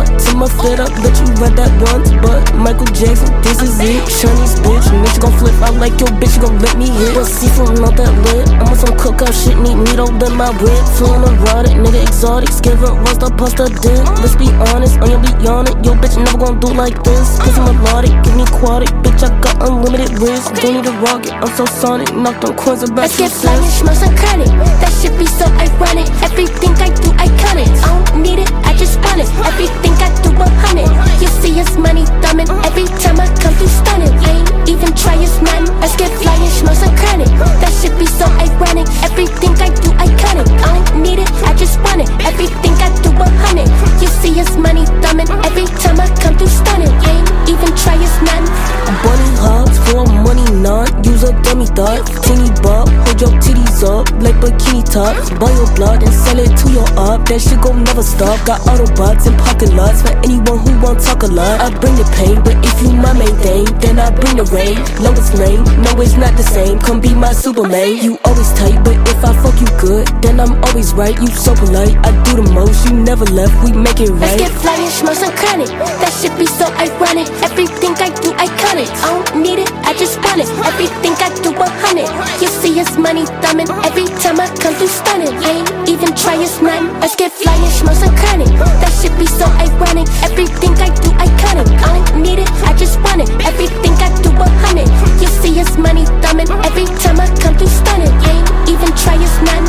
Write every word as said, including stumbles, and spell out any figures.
to my fit up, bet you read that once. But Michael Jackson, this is it. Chinese bitch, bitch gon' flip out like your bitch gon' let me hit. But see from out that lit, I'm on some cookout shit, need needle in my whip. Feeling erotic, nigga exotic, scared roast up, pasta dip. Let's be honest, on your be on it, your bitch never gon' do like this. Cause I'm melodic, give me aquatic, bitch I got unlimited wrist. Don't need a rocket, I'm so sonic, knocked on coins about Let's get fly and schmuzz and credit. That shit be so ironic. Everything I do iconic. I don't need it, I just want it. Everything I do one hundred. You see his money thumbing. Every time I come through stunning. I ain't even try his nothing. Let's get fly and schmuzz and credit. That shit be so ironic. Everything I do iconic. I don't need it, I just want it. Everything I do one hundred. You see his money thumbing. Every time I come through stunning. I ain't even try his nothing. Bunny hops for money, not use a dummy thought. Teeny bop, hold your titties up like bikini tops. Buy your blood and sell it to your up. That shit gon' never stop. Got Autobots and pocket lots for anyone who won't talk a lot. I bring the pain, but if you my main thing, then I bring the rain. Lowest lane, no it's not the same. Come be my Superman. You always tight, but if I fuck you good, then I'm always right. You so polite, I do the most. You never left, we make it right. Let's get fly and schmuzz and credit. That shit be so ironic. Everything I do iconic. I don't need it, I just want it. Everything I do one hundred. You see his money thumbing. Every time I come through stunning. I ain't even try his nothing. Let's get fly and schmuzz and credit. That shit be so ironic. Everything I do iconic. I don't need it, I just want it. Everything I do one hundred. You see his money thumbing. Every time I come through stunning. I ain't even try his nothing.